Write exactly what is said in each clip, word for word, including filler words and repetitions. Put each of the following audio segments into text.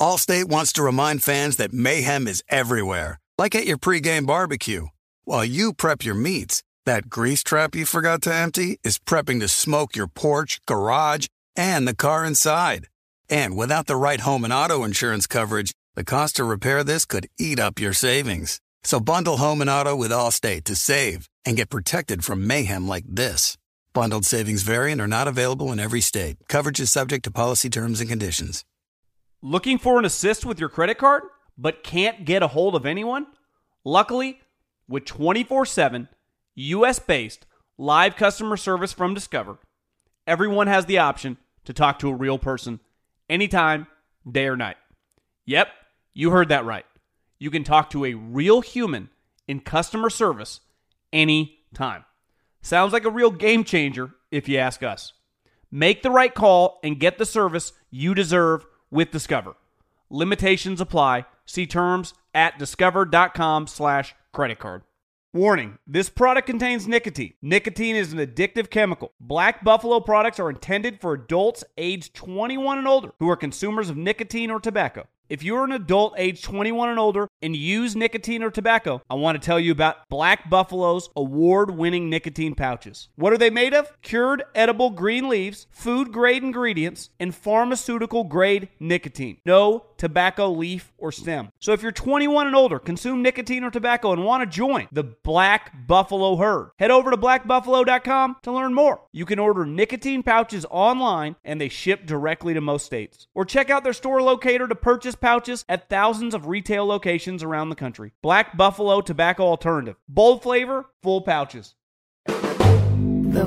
Allstate wants to remind fans that mayhem is everywhere, like at your pregame barbecue. While you prep your meats, that grease trap you forgot to empty is prepping to smoke your porch, garage, and the car inside. And without the right home and auto insurance coverage, the cost to repair this could eat up your savings. So bundle home and auto with Allstate to save and get protected from mayhem like this. Bundled savings vary and are not available in every state. Coverage is subject to policy terms and conditions. Looking for an assist with your credit card, but can't get a hold of anyone? Luckily, with twenty-four seven, U S-based live customer service from Discover, everyone has the option to talk to a real person anytime, day or night. Yep, you heard that right. You can talk to a real human in customer service anytime. Sounds like a real game changer if you ask us. Make the right call and get the service you deserve with Discover. Limitations apply. See terms at discover.com slash credit card. Warning, this product contains nicotine. Nicotine is an addictive chemical. Black Buffalo products are intended for adults aged twenty-one and older who are consumers of nicotine or tobacco. If you're an adult age twenty-one and older and use nicotine or tobacco, I want to tell you about Black Buffalo's award-winning nicotine pouches. What are they made of? Cured edible green leaves, food-grade ingredients, and pharmaceutical-grade nicotine. No tobacco leaf or stem. So if you're twenty-one and older, consume nicotine or tobacco, and want to join the Black Buffalo herd, head over to black buffalo dot com to learn more. You can order nicotine pouches online, and they ship directly to most states. Or check out their store locator to purchase pouches at thousands of retail locations around the country. Black Buffalo Tobacco Alternative. Bold flavor, full pouches. The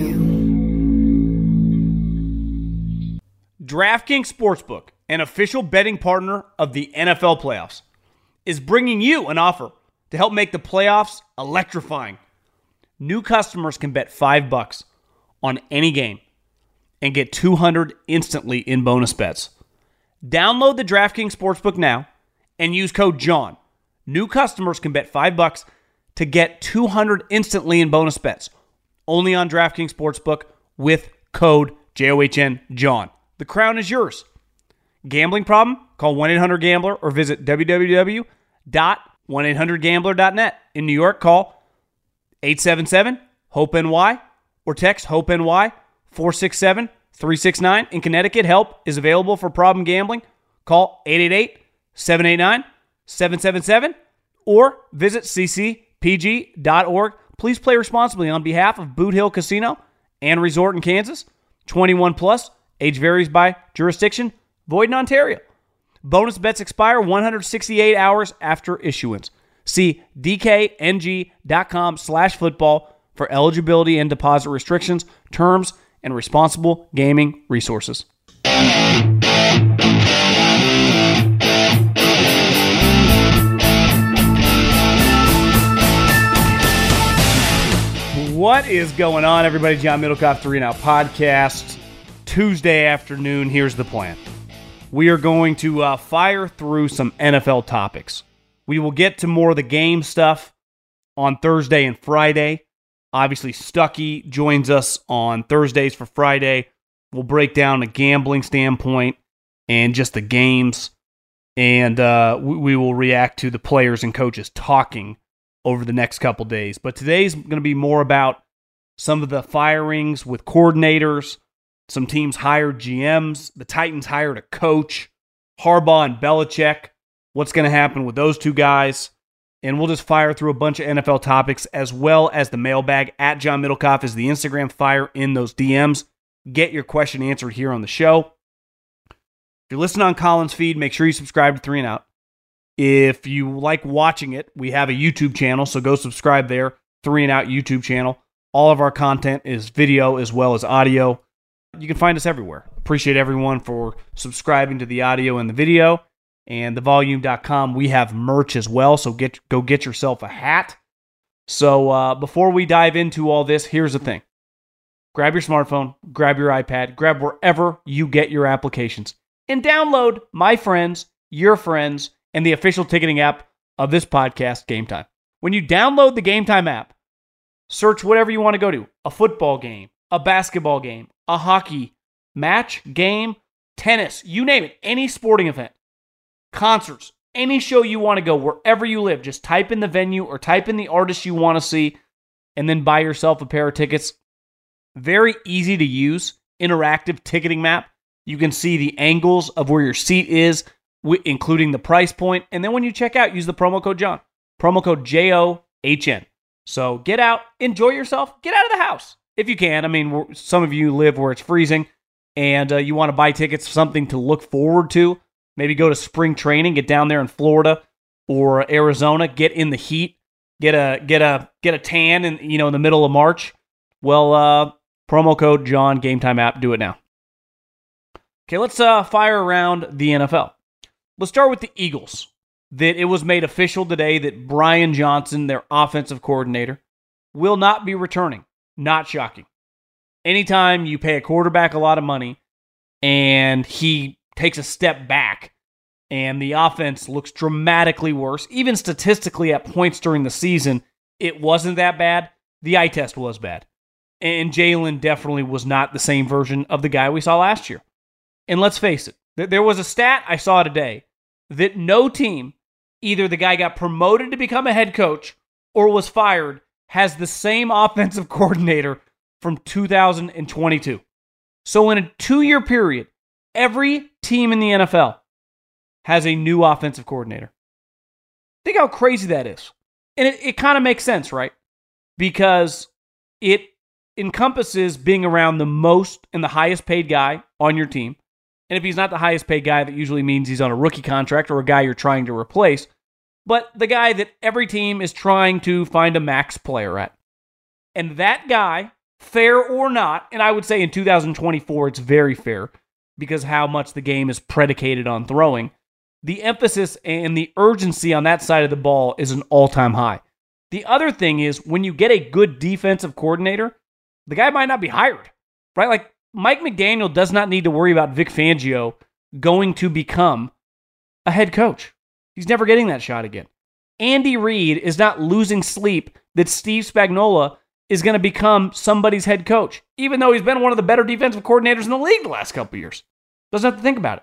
volume. DraftKings Sportsbook, an official betting partner of the N F L playoffs, is bringing you an offer to help make the playoffs electrifying. New customers can bet five bucks on any game and get two hundred instantly in bonus bets. Download the DraftKings Sportsbook now and use code John. New customers can bet five bucks to get two hundred instantly in bonus bets. Only on DraftKings Sportsbook with code J O H N John. The crown is yours. Gambling problem? Call one eight hundred gambler or visit w w w dot one eight hundred gambler dot net. In New York, call eight seven seven hope N Y or text HOPE-NY four six seven three six nine. In Connecticut, help is available for problem gambling. Call eight eight eight seven eight nine seven seven seven or visit c c p g dot org. Please play responsibly on behalf of Boot Hill Casino and Resort in Kansas. twenty-one plus. Age varies by jurisdiction. Void in Ontario. Bonus bets expire one hundred sixty-eight hours after issuance. See d k n g dot com slash football for eligibility and deposit restrictions, terms, and responsible gaming resources. What is going on, everybody? John Middlecoff, Three and Out Podcast. Tuesday afternoon, here's the plan. We are going to uh, fire through some N F L topics. We will get to more of the game stuff on Thursday and Friday. Obviously, Stuckey joins us on Thursdays for Friday. We'll break down a gambling standpoint and just the games. And uh, we, we will react to the players and coaches talking over the next couple days. But today's going to be more about some of the firings with coordinators. Some teams hired G Ms. The Titans hired a coach. Harbaugh and Belichick. What's going to happen with those two guys? And we'll just fire through a bunch of N F L topics as well as the mailbag. At John Middlecoff is the Instagram. Fire in those D Ms. Get your question answered here on the show. If you're listening on Colin's feed, make sure you subscribe to Three and Out. If you like watching it, we have a YouTube channel, so go subscribe there. Three and Out YouTube channel. All of our content is video as well as audio. You can find us everywhere. Appreciate everyone for subscribing to the audio and the video. And the volume dot com, we have merch as well, so get go get yourself a hat. So uh, before we dive into all this, here's the thing. Grab your smartphone, grab your iPad, grab wherever you get your applications, and download My Friends, Your Friends, and the official ticketing app of this podcast, Game Time. When you download the Game Time app, search whatever you want to go to. A football game, a basketball game, a hockey match, game, tennis, you name it, any sporting event. concerts, any show you want to go, wherever you live, just type in the venue or type in the artist you want to see and then buy yourself a pair of tickets. Very easy to use, interactive ticketing map. You can see the angles of where your seat is, including the price point. And then when you check out, use the promo code John. Promo code J O H N. So get out, enjoy yourself, get out of the house if you can. I mean, some of you live where it's freezing and uh, you want to buy tickets, something to look forward to. Maybe go to spring training, get down there in Florida or Arizona, get in the heat, get a get a get a tan in you know in the middle of March. Well, uh, promo code John, Game Time app, do it now. Okay, let's uh, fire around the N F L. Let's start with the Eagles. That it was made official today that Brian Johnson, their offensive coordinator, will not be returning. Not shocking. Anytime you pay a quarterback a lot of money and he takes a step back and the offense looks dramatically worse, even statistically at points during the season, it wasn't that bad. The eye test was bad. And Jalen definitely was not the same version of the guy we saw last year. And let's face it, there was a stat I saw today that no team, either the guy got promoted to become a head coach or was fired, has the same offensive coordinator from two thousand twenty-two. So in a two-year period, every team in the N F L has a new offensive coordinator. Think how crazy that is. And it, it kind of makes sense, right? Because it encompasses being around the most and the highest paid guy on your team. And if he's not the highest paid guy, that usually means he's on a rookie contract or a guy you're trying to replace. But the guy that every team is trying to find a max player at. And that guy, fair or not, and I would say in two thousand twenty-four it's very fair because how much the game is predicated on throwing. The emphasis and the urgency on that side of the ball is an all-time high. The other thing is when you get a good defensive coordinator, the guy might not be hired, right? Like Mike McDaniel does not need to worry about Vic Fangio going to become a head coach. He's never getting that shot again. Andy Reid is not losing sleep that Steve Spagnuolo is going to become somebody's head coach, even though he's been one of the better defensive coordinators in the league the last couple of years. Doesn't have to think about it.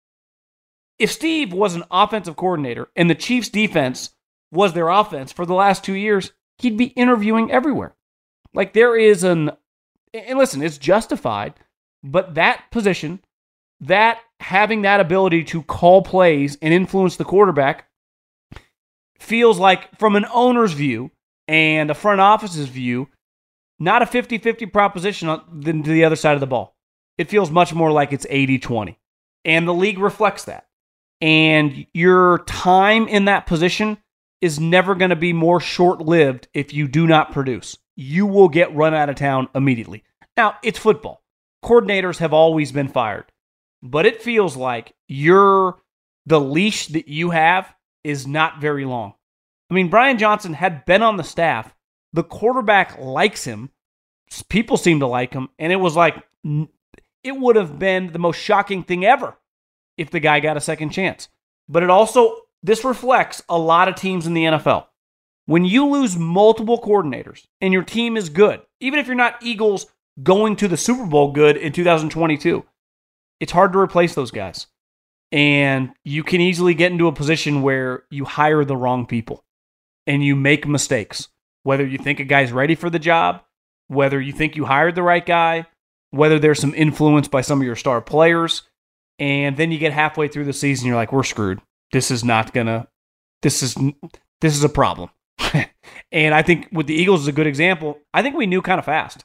If Steve was an offensive coordinator and the Chiefs' defense was their offense for the last two years, he'd be interviewing everywhere. Like there is an, and listen, it's justified, but that position, that having that ability to call plays and influence the quarterback feels like from an owner's view and a front office's view, not a fifty-fifty proposition on, than to the other side of the ball. It feels much more like it's eighty twenty. And the league reflects that. And your time in that position is never going to be more short-lived if you do not produce. You will get run out of town immediately. Now, it's football. Coordinators have always been fired. But it feels like you're, the leash that you have is not very long. I mean, Brian Johnson had been on the staff. The quarterback likes him. People seem to like him. And it was like, it would have been the most shocking thing ever if the guy got a second chance. But it also, this reflects a lot of teams in the N F L. When you lose multiple coordinators and your team is good, even if you're not Eagles going to the Super Bowl good in two thousand twenty-two, it's hard to replace those guys. And you can easily get into a position where you hire the wrong people and you make mistakes. Whether you think a guy's ready for the job, whether you think you hired the right guy, whether there's some influence by some of your star players, and then you get halfway through the season, you're like, we're screwed. This is not gonna, this is, this is a problem. And I think with the Eagles is a good example. I think we knew kind of fast.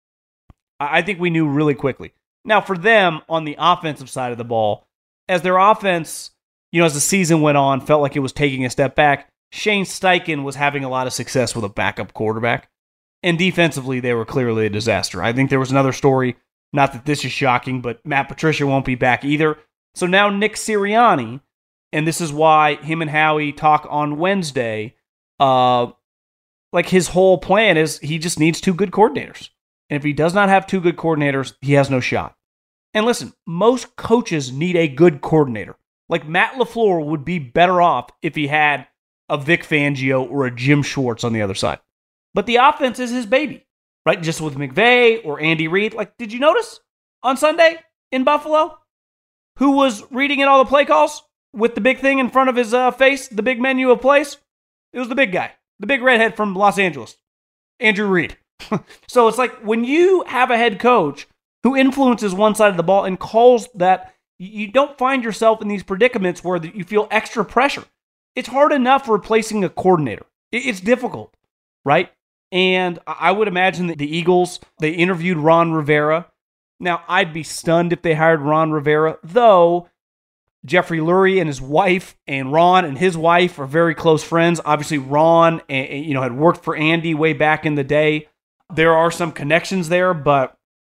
I think we knew really quickly. Now, for them, on the offensive side of the ball, as their offense, you know, as the season went on, felt like it was taking a step back, Shane Steichen was having a lot of success with a backup quarterback. And defensively, they were clearly a disaster. I think there was another story, not that this is shocking, but Matt Patricia won't be back either. So now Nick Sirianni, and this is why him and Howie talk on Wednesday, uh, like his whole plan is he just needs two good coordinators. And if he does not have two good coordinators, he has no shot. And listen, most coaches need a good coordinator. Like Matt LaFleur would be better off if he had a Vic Fangio or a Jim Schwartz on the other side. But the offense is his baby, right? Just with McVay or Andy Reid. Like, did you notice on Sunday in Buffalo who was reading in all the play calls? with the big thing in front of his uh, face, the big menu of plays? It was the big guy, the big redhead from Los Angeles, Andrew Reid. So it's like when you have a head coach who influences one side of the ball and calls that, you don't find yourself in these predicaments where you feel extra pressure. It's hard enough replacing a coordinator. It's difficult, right? And I would imagine that the Eagles, they interviewed Ron Rivera. Now, I'd be stunned if they hired Ron Rivera, though Jeffrey Lurie and his wife and Ron and his wife are very close friends. Obviously, Ron, you know, had worked for Andy way back in the day. There are some connections there, but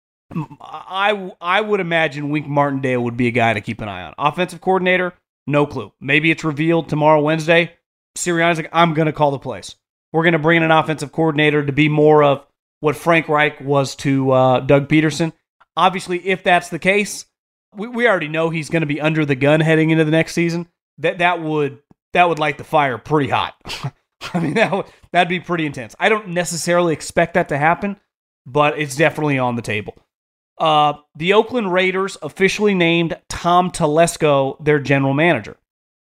I, I would imagine Wink Martindale would be a guy to keep an eye on. Offensive coordinator, no clue. Maybe it's revealed tomorrow, Wednesday. Sirianni's like, I'm going to call the plays. We're going to bring in an offensive coordinator to be more of what Frank Reich was to uh, Doug Peterson. Obviously, if that's the case, we, we already know he's going to be under the gun heading into the next season. That that would that would light the fire pretty hot. I mean, that would, that'd be pretty intense. I don't necessarily expect that to happen, but it's definitely on the table. Uh, the Oakland Raiders officially named Tom Telesco their general manager.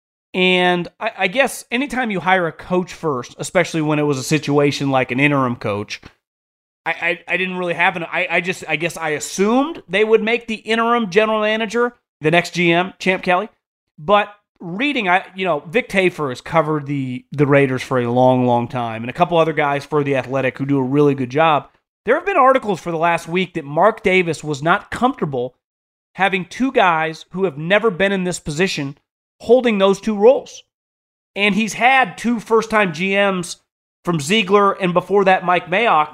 And I, I guess anytime you hire a coach first, especially when it was a situation like an interim coach, I, I, I didn't really have an, I, I just, I guess I assumed they would make the interim general manager the next G M, Champ Kelly. But reading, I, you know, Vic Tafur has covered the, the Raiders for a long, long time, and a couple other guys for The Athletic who do a really good job. There have been articles for the last week that Mark Davis was not comfortable having two guys who have never been in this position holding those two roles. And he's had two first-time G Ms from Ziegler and before that Mike Mayock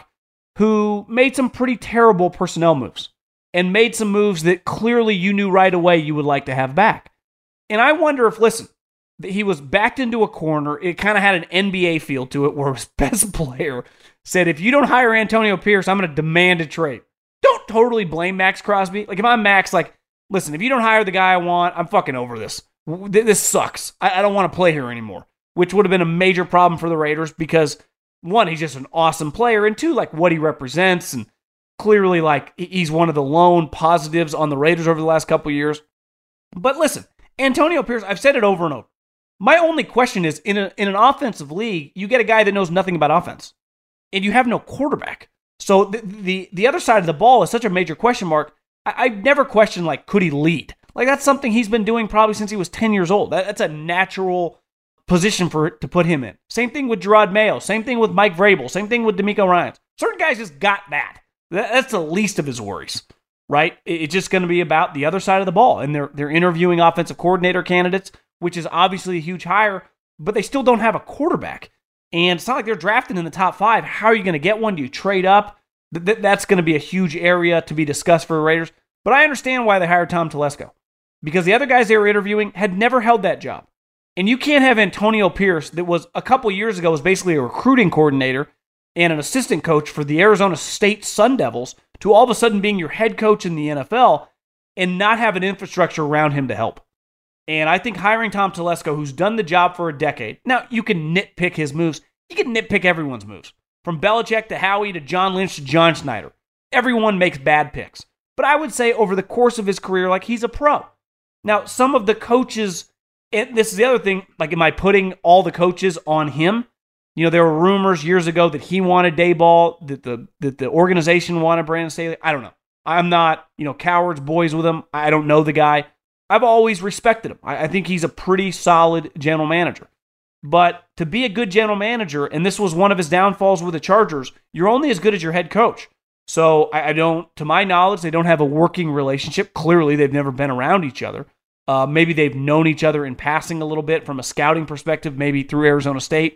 who made some pretty terrible personnel moves and made some moves that clearly you knew right away you would like to have back. And I wonder if, listen, he was backed into a corner. It kind of had an N B A feel to it where his best player said, if you don't hire Antonio Pierce, I'm going to demand a trade. Don't totally blame Max Crosby. Like, if I'm Max, like, listen, if you don't hire the guy I want, I'm fucking over this. This sucks. I, I don't want to play here anymore, which would have been a major problem for the Raiders because, one, he's just an awesome player, and two, like, what he represents, and clearly, like, he's one of the lone positives on the Raiders over the last couple of years. But listen, Antonio Pierce, I've said it over and over. My only question is, in, a, in an offensive league, you get a guy that knows nothing about offense, and you have no quarterback. So the the, the other side of the ball is such a major question mark. I, I've never questioned, like, could he lead? Like, that's something he's been doing probably since he was ten years old. That, that's a natural position for to put him in. Same thing with Gerard Mayo. Same thing with Mike Vrabel. Same thing with DeMeco Ryans. Certain guys just got that. that that's the least of his worries, right? It, it's just going to be about the other side of the ball. And they're they're interviewing offensive coordinator candidates, which is obviously a huge hire, but they still don't have a quarterback. And it's not like they're drafting in the top five. How are you going to get one? Do you trade up? Th- th- that's going to be a huge area to be discussed for the Raiders. But I understand why they hired Tom Telesco, because the other guys they were interviewing had never held that job. And you can't have Antonio Pierce, that was a couple years ago was basically a recruiting coordinator and an assistant coach for the Arizona State Sun Devils, to all of a sudden being your head coach in the N F L and not have an infrastructure around him to help. And I think hiring Tom Telesco, who's done the job for a decade, now you can nitpick his moves. You can nitpick everyone's moves. From Belichick to Howie to John Lynch to John Schneider. Everyone makes bad picks. But I would say over the course of his career, like, he's a pro. Now, some of the coaches, and this is the other thing, like, am I putting all the coaches on him? You know, there were rumors years ago that he wanted Daboll, that the that the organization wanted Brandon Staley. I don't know. I'm not, you know, cowards boys with him. I don't know the guy. I've always respected him. I, I think he's a pretty solid general manager. But to be a good general manager, and this was one of his downfalls with the Chargers, you're only as good as your head coach. So I, I don't, to my knowledge, they don't have a working relationship. Clearly, they've never been around each other. Uh, maybe they've known each other in passing a little bit from a scouting perspective, maybe through Arizona State.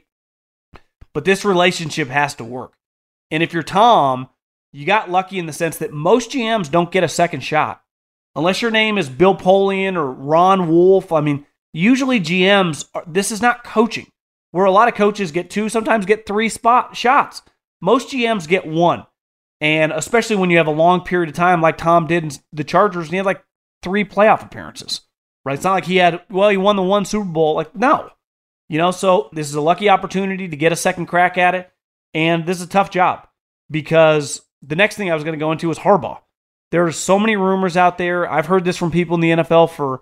But this relationship has to work. And if you're Tom, you got lucky in the sense that most G Ms don't get a second shot. Unless your name is Bill Polian or Ron Wolf. I mean, usually G Ms, are, this is not coaching, where a lot of coaches get two, sometimes get three spot shots. Most G Ms get one. And especially when you have a long period of time like Tom did in the Chargers, and he had like three playoff appearances, right? It's not like he had, well, he won the one Super Bowl. Like, no. You know, so this is a lucky opportunity to get a second crack at it. And this is a tough job because the next thing I was going to go into is Harbaugh. There are so many rumors out there. I've heard this from people in the N F L for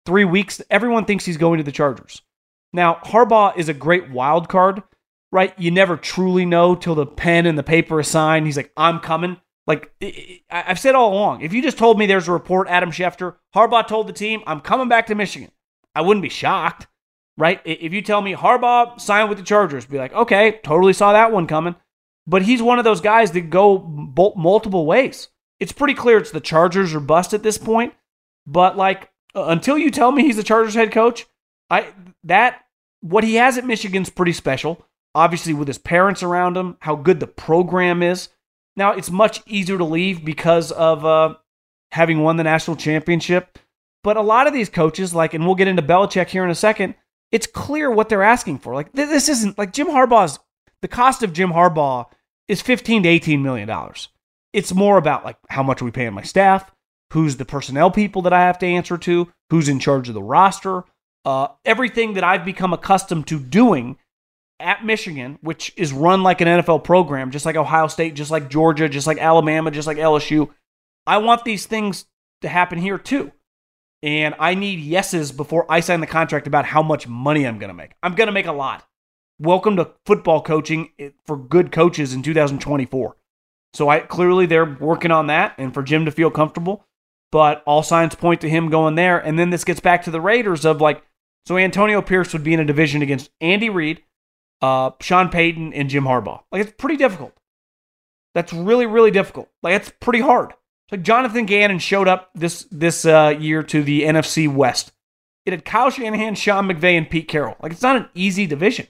three weeks, everyone thinks he's going to the Chargers. Now, Harbaugh is a great wild card, right? You never truly know till the pen and the paper is signed. He's like, I'm coming. Like, I've said all along, if you just told me there's a report, Adam Schefter, Harbaugh told the team, I'm coming back to Michigan, I wouldn't be shocked, right? If you tell me Harbaugh signed with the Chargers, be like, okay, totally saw that one coming. But he's one of those guys that go multiple ways. It's pretty clear it's the Chargers or bust at this point. But like, until you tell me he's the Chargers head coach, I that what he has at Michigan's pretty special. Obviously, with his parents around him, how good the program is. Now, it's much easier to leave because of uh, having won the national championship. But a lot of these coaches, like, and we'll get into Belichick here in a second, it's clear what they're asking for. Like, this isn't, like, Jim Harbaugh's, the cost of Jim Harbaugh is fifteen to eighteen million dollars. It's more about, like, how much are we paying my staff, who's the personnel people that I have to answer to, who's in charge of the roster, uh, everything that I've become accustomed to doing at Michigan, which is run like an N F L program, just like Ohio State, just like Georgia, just like Alabama, just like L S U. I want these things to happen here too. And I need yeses before I sign the contract about how much money I'm going to make. I'm going to make a lot. Welcome to football coaching for good coaches in two thousand twenty-four. So I clearly they're working on that and for Jim to feel comfortable, but all signs point to him going there. And then this gets back to the Raiders of like, so Antonio Pierce would be in a division against Andy Reid, Uh, Sean Payton, and Jim Harbaugh. Like, it's pretty difficult. That's really, really difficult. Like, it's pretty hard. It's like Jonathan Gannon showed up this this uh, year to the N F C West. It had Kyle Shanahan, Sean McVay, and Pete Carroll. Like, it's not an easy division.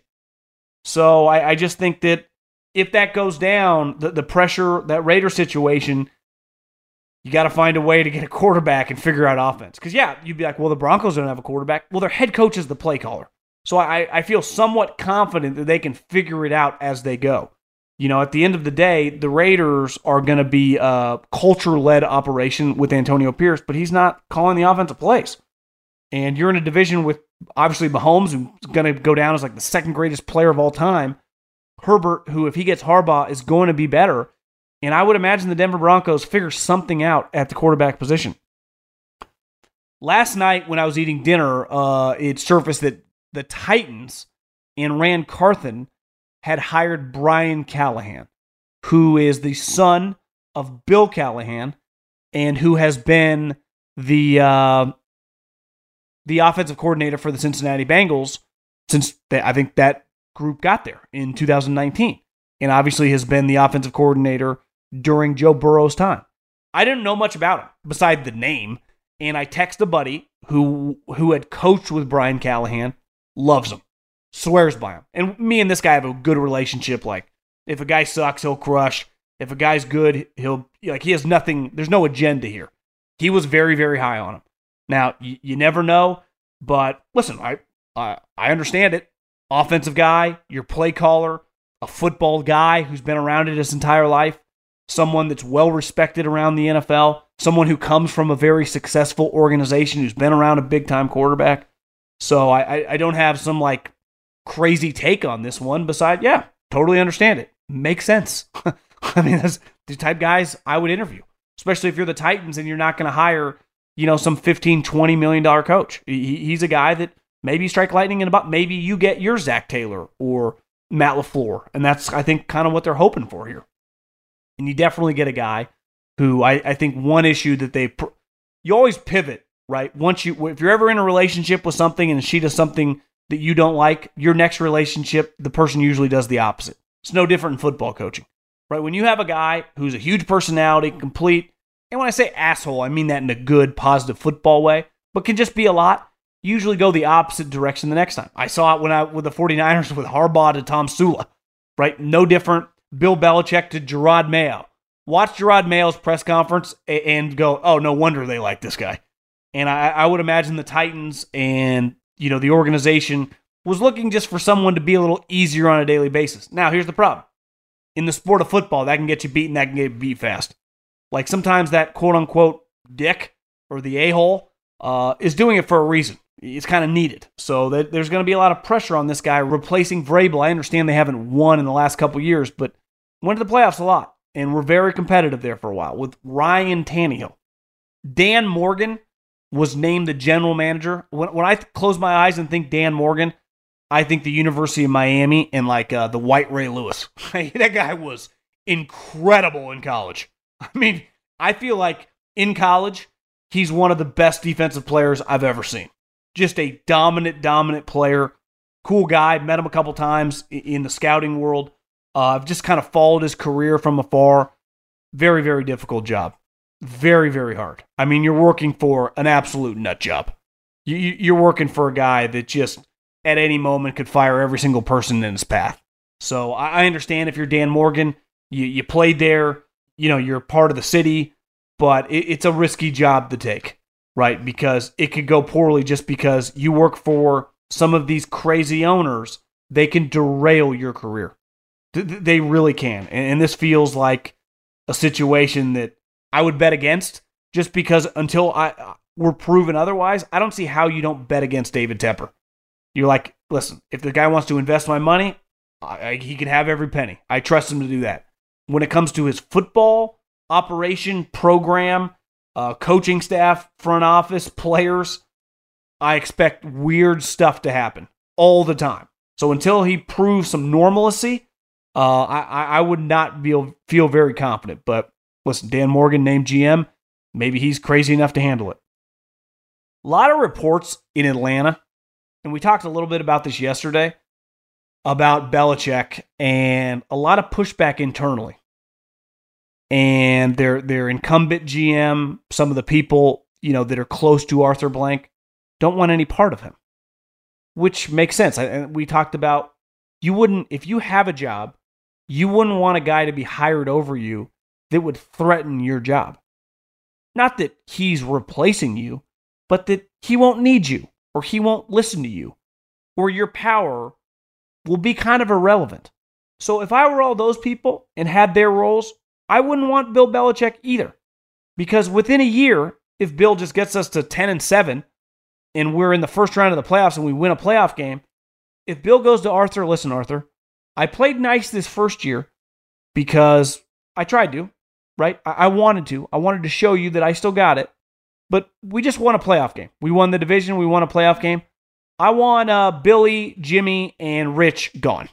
So I, I just think that if that goes down, the, the pressure, that Raider situation, you got to find a way to get a quarterback and figure out offense. Because, yeah, you'd be like, well, the Broncos don't have a quarterback. Well, their head coach is the play caller. So I, I feel somewhat confident that they can figure it out as they go. You know, at the end of the day, the Raiders are going to be a culture-led operation with Antonio Pierce, but he's not calling the offensive plays. And you're in a division with, obviously, Mahomes, who's going to go down as like the second greatest player of all time. Herbert, who, if he gets Harbaugh, is going to be better. And I would imagine the Denver Broncos figure something out at the quarterback position. Last night, when I was eating dinner, uh, it surfaced that the Titans and Rand Carthen had hired Brian Callahan, who is the son of Bill Callahan and who has been the uh, the offensive coordinator for the Cincinnati Bengals since they, I think that group got there in two thousand nineteen, and obviously has been the offensive coordinator during Joe Burrow's time. I didn't know much about him beside the name, and I text a buddy who who had coached with Brian Callahan. Loves him. Swears by him. And me and this guy have a good relationship. Like, if a guy sucks, he'll crush. If a guy's good, he'll, like, he has nothing, there's no agenda here. He was very, very high on him. Now, you, you never know, but listen, I, I I understand it. Offensive guy, your play caller, a football guy who's been around it his entire life, someone that's well respected around the N F L, someone who comes from a very successful organization who's been around a big-time quarterback. So I, I don't have some like crazy take on this one beside, yeah, totally understand it. Makes sense. I mean, that's the type of guys I would interview, especially if you're the Titans and you're not going to hire, you know, some fifteen, twenty million dollars coach. He, he's a guy that maybe strike lightning in a box. Maybe you get your Zach Taylor or Matt LaFleur. And that's, I think, kind of what they're hoping for here. And you definitely get a guy who I, I think one issue that they, pr- you always pivot. Right? Once you, if you're ever in a relationship with something and she does something that you don't like, your next relationship, the person usually does the opposite. It's no different in football coaching, right? When you have a guy who's a huge personality, complete, and when I say asshole, I mean that in a good, positive football way, but can just be a lot, you usually go the opposite direction the next time. I saw it when I with the 49ers with Harbaugh to Tom Sula, right? No different. Bill Belichick to Gerard Mayo. Watch Gerard Mayo's press conference and go, oh, no wonder they like this guy. And I, I would imagine the Titans and, you know, the organization was looking just for someone to be a little easier on a daily basis. Now, here's the problem. In the sport of football, that can get you beaten, that can get you beat fast. Like sometimes that quote-unquote dick or the a-hole uh, is doing it for a reason. It's kind of needed. So that there's going to be a lot of pressure on this guy replacing Vrabel. I understand they haven't won in the last couple years, but went to the playoffs a lot. And we're very competitive there for a while with Ryan Tannehill. Dan Morgan was named the general manager. When, when I th- close my eyes and think Dan Morgan, I think the University of Miami and like uh, the White Ray Lewis. That guy was incredible in college. I mean, I feel like in college, he's one of the best defensive players I've ever seen. Just a dominant, dominant player. Cool guy. Met him a couple times in the scouting world. Uh, I've just kind of followed his career from afar. Very, very difficult job. Very, very hard. I mean, you're working for an absolute nut job. You, you're working for a guy that just at any moment could fire every single person in his path. So I understand if you're Dan Morgan, you, you played there, you know, you're part of the city, but it, it's a risky job to take, right? Because it could go poorly just because you work for some of these crazy owners. They can derail your career. They really can. And this feels like a situation that I would bet against just because until I we're proven otherwise, I don't see how you don't bet against David Tepper. You're like, listen, if the guy wants to invest my money, I, I, he can have every penny. I trust him to do that. When it comes to his football operation, program, uh, coaching staff, front office, players, I expect weird stuff to happen all the time. So until he proves some normalcy, uh, I, I would not feel, feel very confident. But listen, Dan Morgan named G M. Maybe he's crazy enough to handle it. A lot of reports in Atlanta, and we talked a little bit about this yesterday, about Belichick and a lot of pushback internally. And their their incumbent G M, some of the people, you know, that are close to Arthur Blank, don't want any part of him, which makes sense. And we talked about you wouldn't, if you have a job, you wouldn't want a guy to be hired over you that would threaten your job. Not that he's replacing you, but that he won't need you, or he won't listen to you, or your power will be kind of irrelevant. So if I were all those people and had their roles, I wouldn't want Bill Belichick either. Because within a year, if Bill just gets us to ten and seven, and we're in the first round of the playoffs and we win a playoff game, if Bill goes to Arthur, listen, Arthur, I played nice this first year because I tried to, right? I, I wanted to. I wanted to show you that I still got it. But we just won a playoff game. We won the division. We won a playoff game. I want uh, Billy, Jimmy, and Rich gone.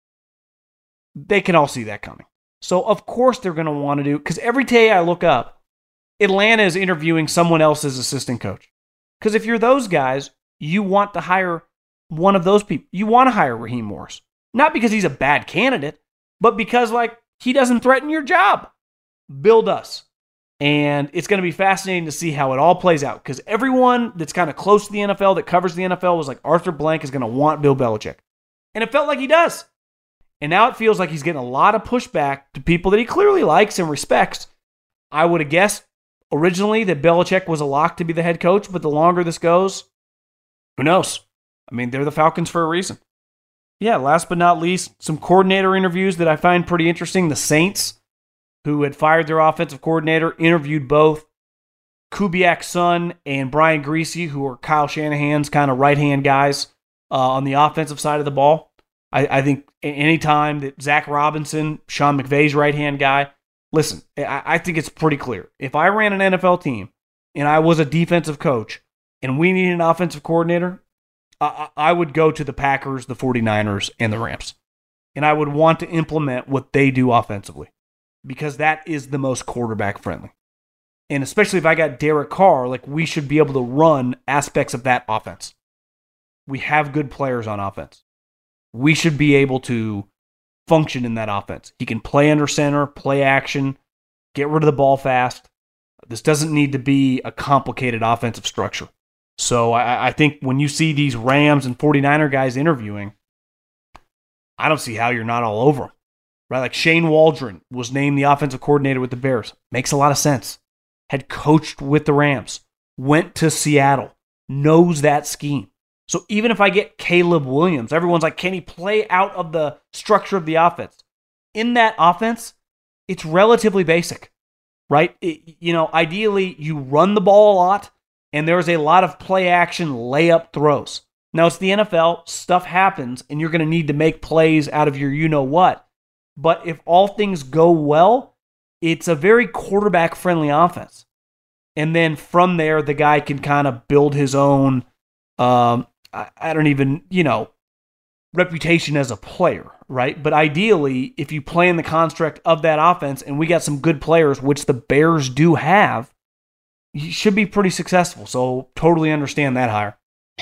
They can all see that coming. So, of course, they're going to want to do, because every day I look up, Atlanta is interviewing someone else's assistant coach. Because if you're those guys, you want to hire one of those people. You want to hire Raheem Morris. Not because he's a bad candidate, but because, like, he doesn't threaten your job. Bill does. And it's going to be fascinating to see how it all plays out. Because everyone that's kind of close to the N F L, that covers the N F L, was like, Arthur Blank is going to want Bill Belichick. And it felt like he does. And now it feels like he's getting a lot of pushback to people that he clearly likes and respects. I would have guessed originally that Belichick was a lock to be the head coach, but the longer this goes, who knows? I mean, they're the Falcons for a reason. Yeah, last but not least, some coordinator interviews that I find pretty interesting. The Saints, who had fired their offensive coordinator, interviewed both Kubiak's son and Brian Griese, who are Kyle Shanahan's kind of right-hand guys uh, on the offensive side of the ball. I, I think anytime that Zach Robinson, Sean McVay's right-hand guy, listen, I, I think it's pretty clear. If I ran an N F L team and I was a defensive coach and we needed an offensive coordinator, I, I would go to the Packers, the 49ers, and the Rams. And I would want to implement what they do offensively, because that is the most quarterback friendly. And especially if I got Derek Carr, like, we should be able to run aspects of that offense. We have good players on offense. We should be able to function in that offense. He can play under center, play action, get rid of the ball fast. This doesn't need to be a complicated offensive structure. So I, I think when you see these Rams and 49er guys interviewing, I don't see how you're not all over them. Right? Like Shane Waldron was named the offensive coordinator with the Bears. Makes a lot of sense. Had coached with the Rams. Went to Seattle. Knows that scheme. So even if I get Caleb Williams, everyone's like, can he play out of the structure of the offense? In that offense, it's relatively basic, right? It, you know, ideally, you run the ball a lot, and there's a lot of play action layup throws. Now, it's the N F L. Stuff happens, and you're going to need to make plays out of your you-know-what. But if all things go well, it's a very quarterback-friendly offense. And then from there, the guy can kind of build his own, um, I, I don't even, you know, reputation as a player, right? But ideally, if you play in the construct of that offense and we got some good players, which the Bears do have, you should be pretty successful. So totally understand that hire.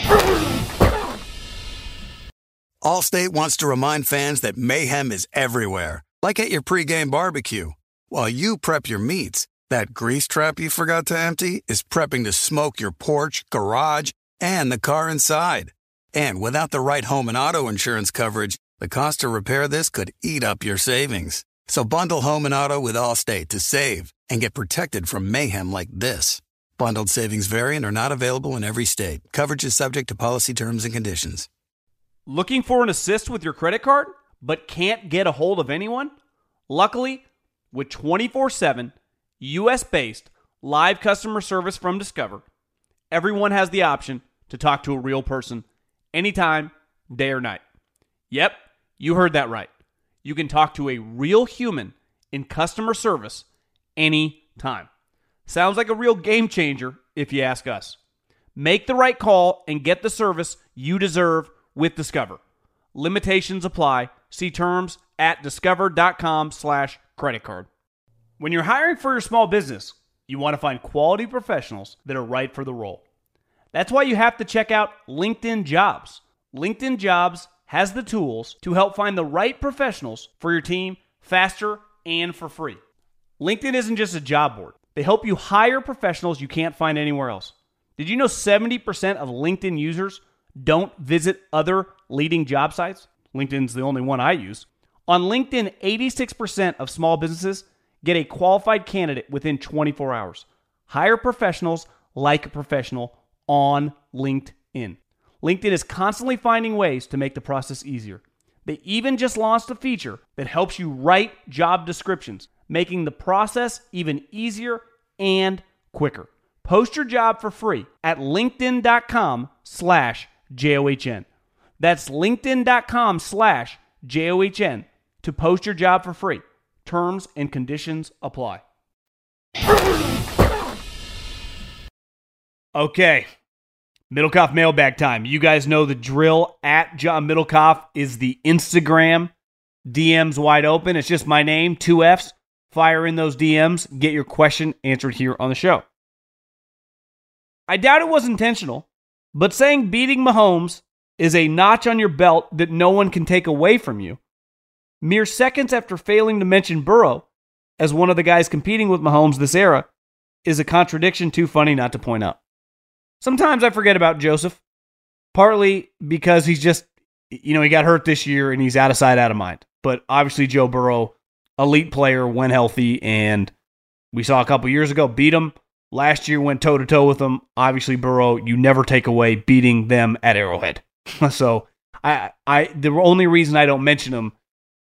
Allstate wants to remind fans that mayhem is everywhere, like at your pregame barbecue. While you prep your meats, that grease trap you forgot to empty is prepping to smoke your porch, garage, and the car inside. And without the right home and auto insurance coverage, the cost to repair this could eat up your savings. So bundle home and auto with Allstate to save and get protected from mayhem like this. Bundled savings variant are not available in every state. Coverage is subject to policy terms and conditions. Looking for an assist with your credit card, but can't get a hold of anyone? Luckily, with twenty-four seven, U S-based live customer service from Discover, everyone has the option to talk to a real person anytime, day or night. Yep, you heard that right. You can talk to a real human in customer service anytime. Sounds like a real game changer if you ask us. Make the right call and get the service you deserve with Discover. Limitations apply. See terms at discover.com slash credit card. When you're hiring for your small business, you want to find quality professionals that are right for the role. That's why you have to check out LinkedIn Jobs. LinkedIn Jobs has the tools to help find the right professionals for your team faster and for free. LinkedIn isn't just a job board. They help you hire professionals you can't find anywhere else. Did you know seventy percent of LinkedIn users don't visit other leading job sites? LinkedIn's the only one I use. On LinkedIn, eighty-six percent of small businesses get a qualified candidate within twenty-four hours. Hire professionals like a professional on LinkedIn. LinkedIn is constantly finding ways to make the process easier. They even just launched a feature that helps you write job descriptions, making the process even easier and quicker. Post your job for free at linkedin.com slash J-O-H-N. That's linkedin.com slash J-O-H-N to post your job for free. Terms and conditions apply. Okay. Middlecoff mailbag time. You guys know the drill. At John Middlecoff is the Instagram. D Ms wide open. It's just my name, two Fs. Fire in those D Ms. Get your question answered here on the show. I doubt it was intentional, but saying beating Mahomes is a notch on your belt that no one can take away from you, mere seconds after failing to mention Burrow as one of the guys competing with Mahomes this era, is a contradiction too funny not to point out. Sometimes I forget about Joseph, partly because he's just, you know, he got hurt this year and he's out of sight, out of mind. But obviously Joe Burrow, elite player, when healthy, and we saw a couple years ago, beat him. Last year went toe-to-toe with him. Obviously Burrow, you never take away beating them at Arrowhead. So I, I, the only reason I don't mention him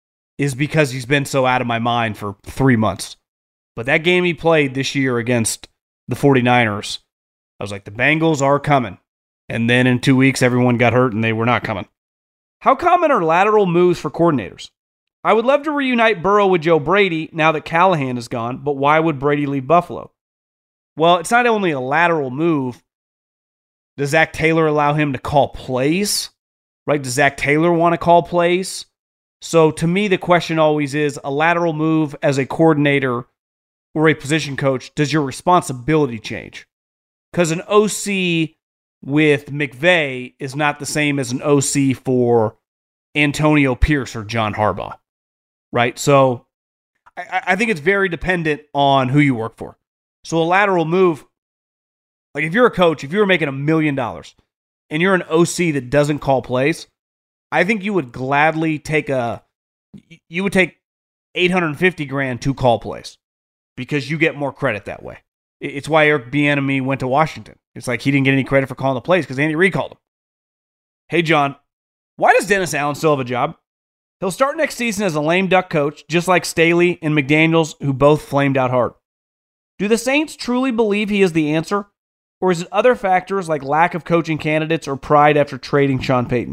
is because he's been so out of my mind for three months. But that game he played this year against the 49ers, I was like, the Bengals are coming. And then in two weeks, everyone got hurt and they were not coming. How common are lateral moves for coordinators? I would love to reunite Burrow with Joe Brady now that Callahan is gone, but why would Brady leave Buffalo? Well, it's not only a lateral move. Does Zach Taylor allow him to call plays? Right? Does Zach Taylor want to call plays? So to me, the question always is, a lateral move as a coordinator or a position coach, does your responsibility change? Because an O C with McVay is not the same as an O C for Antonio Pierce or John Harbaugh, right? So I, I think it's very dependent on who you work for. So a lateral move, like if you're a coach, if you were making a million dollars and you're an O C that doesn't call plays, I think you would gladly take a, you would take eight hundred fifty grand to call plays because you get more credit that way. It's why Eric Bieniemy went to Washington. It's like he didn't get any credit for calling the plays because Andy Reid called him. Hey, John, why does Dennis Allen still have a job? He'll start next season as a lame duck coach, just like Staley and McDaniels, who both flamed out hard. Do the Saints truly believe he is the answer? Or is it other factors like lack of coaching candidates or pride after trading Sean Payton?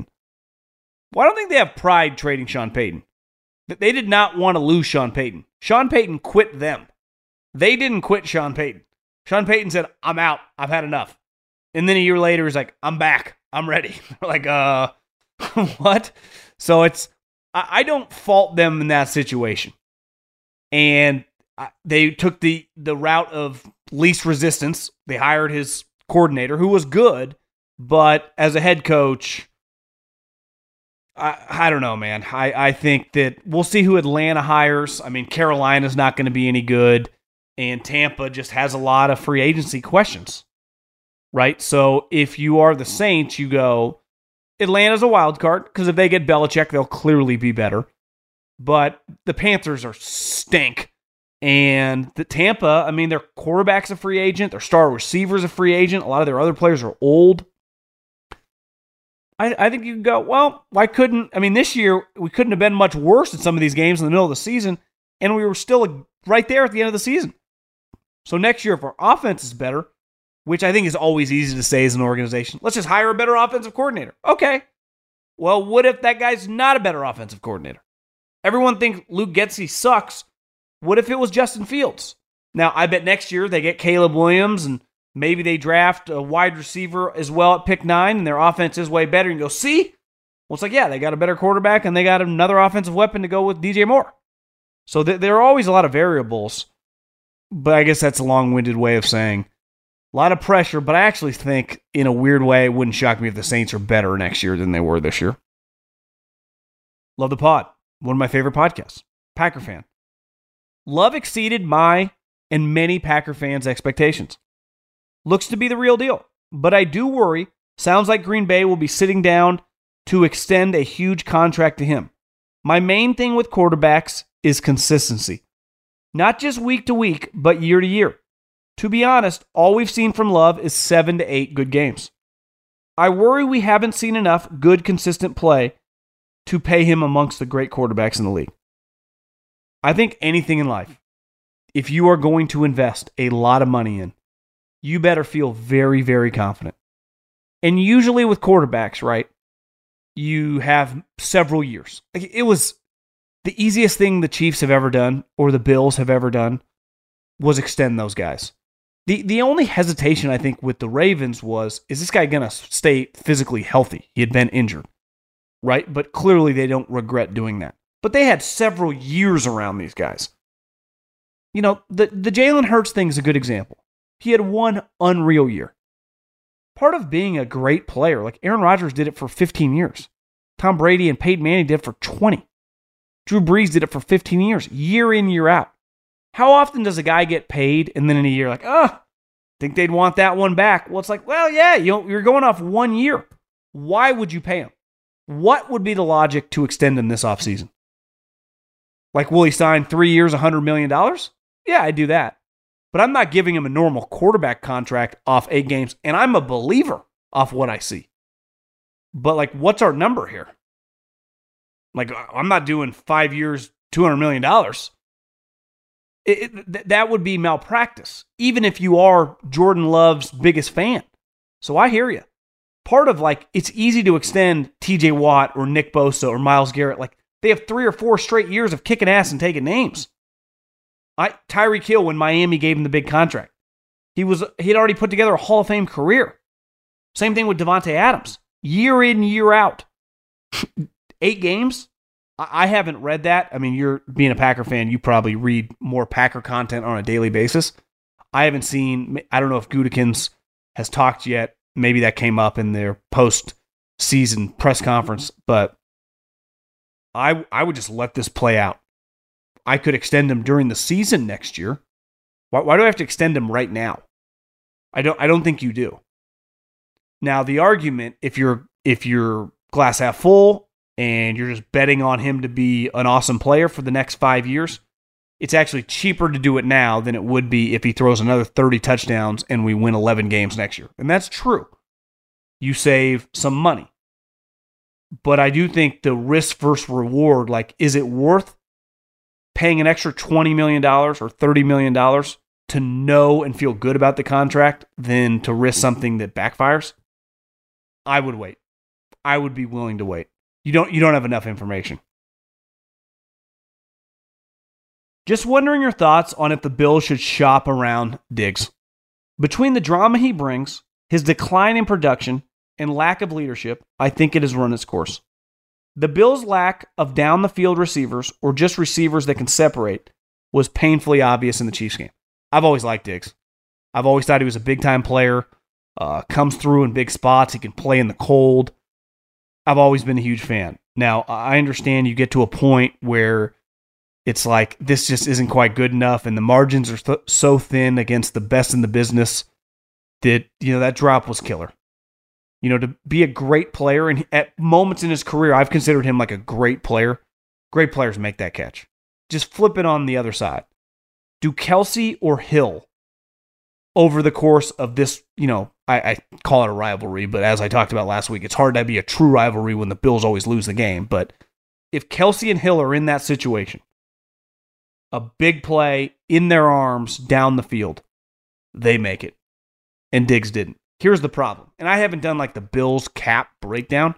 Well, I don't think they have pride trading Sean Payton. They did not want to lose Sean Payton. Sean Payton quit them. They didn't quit Sean Payton. Sean Payton said, I'm out. I've had enough. And then a year later, he's like, I'm back. I'm ready. like, uh, what? So it's, I, I don't fault them in that situation. And I, they took the, the route of least resistance. They hired his coordinator, who was good, but as a head coach, I, I don't know, man. I, I think that we'll see who Atlanta hires. I mean, Carolina's not going to be any good, and Tampa just has a lot of free agency questions, right? So if you are the Saints, you go, Atlanta's a wild card, because if they get Belichick, they'll clearly be better. But the Panthers are stink. And the Tampa, I mean, their quarterback's a free agent. Their star receiver's a free agent. A lot of their other players are old. I, I think you can go, well, why couldn't, I mean, this year, we couldn't have been much worse in some of these games in the middle of the season, and we were still right there at the end of the season. So next year, if our offense is better, which I think is always easy to say as an organization, let's just hire a better offensive coordinator. Okay. Well, what if that guy's not a better offensive coordinator? Everyone thinks Luke Getsy sucks. What if it was Justin Fields? Now, I bet next year they get Caleb Williams, and maybe they draft a wide receiver as well at pick nine, and their offense is way better. And go, see? Well, it's like, yeah, they got a better quarterback, and they got another offensive weapon to go with D J Moore. So th- there are always a lot of variables, but I guess that's a long-winded way of saying a lot of pressure, but I actually think, in a weird way, it wouldn't shock me if the Saints are better next year than they were this year. Love the pod. One of my favorite podcasts. Packer fan. Love exceeded my and many Packer fans' expectations. Looks to be the real deal, but I do worry. Sounds like Green Bay will be sitting down to extend a huge contract to him. My main thing with quarterbacks is consistency. Not just week to week, but year to year. To be honest, all we've seen from Love is seven to eight good games. I worry we haven't seen enough good, consistent play to pay him amongst the great quarterbacks in the league. I think anything in life, if you are going to invest a lot of money in, you better feel very, very confident. And usually with quarterbacks, right, you have several years. Like, it was the easiest thing the Chiefs have ever done, or the Bills have ever done, was extend those guys. The the only hesitation, I think, with the Ravens was, is this guy going to stay physically healthy? He had been injured, right? But clearly they don't regret doing that. But they had several years around these guys. You know, the, the Jalen Hurts thing is a good example. He had one unreal year. Part of being a great player, like Aaron Rodgers did it for fifteen years. Tom Brady and Peyton Manning did it for twenty. Drew Brees did it for fifteen years, year in, year out. How often does a guy get paid and then in a year, like, oh, think they'd want that one back? Well, it's like, well, yeah, you're going off one year. Why would you pay him? What would be the logic to extend him this offseason? Like, will he sign three years, one hundred million dollars? Yeah, I'd do that. But I'm not giving him a normal quarterback contract off eight games, and I'm a believer off what I see. But, like, what's our number here? Like, I'm not doing five years, two hundred million dollars. It, it, th- that would be malpractice, even if you are Jordan Love's biggest fan. So I hear you. Part of, like, it's easy to extend T J Watt or Nick Bosa or Myles Garrett. Like, they have three or four straight years of kicking ass and taking names. I Tyreek Hill, when Miami gave him the big contract, he was he had already put together a Hall of Fame career. Same thing with Devontae Adams. Year in, year out. Eight games? I, I haven't read that. I mean, you're being a Packer fan, you probably read more Packer content on a daily basis. I haven't seen, I don't know if Gutekunst has talked yet. Maybe that came up in their post-season press conference, but I I would just let this play out. I could extend him during the season next year. Why, why do I have to extend him right now? I don't I don't think you do. Now, the argument, if you're if you're glass half full and you're just betting on him to be an awesome player for the next five years, it's actually cheaper to do it now than it would be if he throws another thirty touchdowns and we win eleven games next year. And that's true. You save some money. But I do think the risk versus reward, like, is it worth paying an extra twenty million dollars or thirty million dollars to know and feel good about the contract than to risk something that backfires? I would wait. I would be willing to wait. You don't, you don't have enough information. Just wondering your thoughts on if the Bills should shop around Diggs. Between the drama he brings, his decline in production, and lack of leadership, I think it has run its course. The Bills' lack of down-the-field receivers, or just receivers that can separate, was painfully obvious in the Chiefs game. I've always liked Diggs. I've always thought he was a big-time player, uh, comes through in big spots, he can play in the cold. I've always been a huge fan. Now, I understand you get to a point where it's like, this just isn't quite good enough, and the margins are th- so thin against the best in the business that, you know, that drop was killer. You know, to be a great player, and at moments in his career, I've considered him like a great player. Great players make that catch. Just flip it on the other side. Do Kelce or Hill, over the course of this, you know, I, I call it a rivalry, but as I talked about last week, it's hard to be a true rivalry when the Bills always lose the game. But if Kelce and Hill are in that situation, a big play in their arms down the field, they make it. And Diggs didn't. Here's the problem. And I haven't done like the Bills cap breakdown.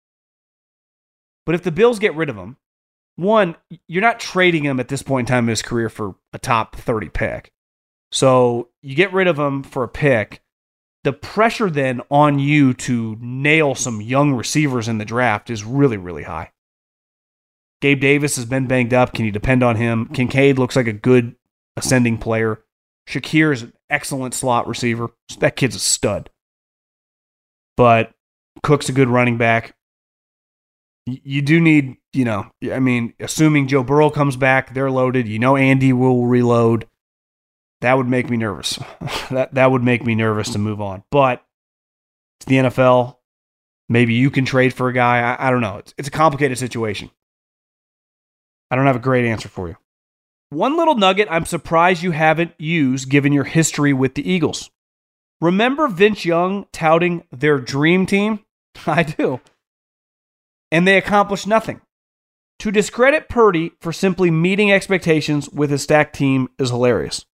But if the Bills get rid of him, one, you're not trading him at this point in time in his career for a top thirty pick. So you get rid of him for a pick. The pressure then on you to nail some young receivers in the draft is really, really high. Gabe Davis has been banged up. Can you depend on him? Kincaid looks like a good ascending player. Shakir is an excellent slot receiver. That kid's a stud. But Cook's a good running back. You do need, you know, I mean, assuming Joe Burrow comes back, they're loaded. You know Andy will reload. That would make me nervous. that that would make me nervous to move on. But it's the N F L. Maybe you can trade for a guy. I, I don't know. It's, it's a complicated situation. I don't have a great answer for you. One little nugget I'm surprised you haven't used given your history with the Eagles. Remember Vince Young touting their dream team? I do. And they accomplished nothing. To discredit Purdy for simply meeting expectations with a stacked team is hilarious.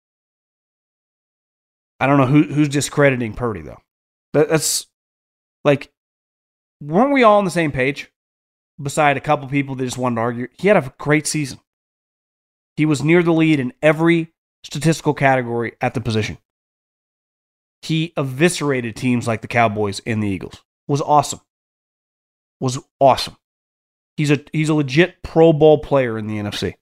I don't know who, who's discrediting Purdy, though. That, that's like, weren't we all on the same page? Beside a couple people that just wanted to argue. He had a great season. He was near the lead in every statistical category at the position. He eviscerated teams like the Cowboys and the Eagles. Was awesome. Was awesome. He's a he's a legit Pro Bowl player in the N F C.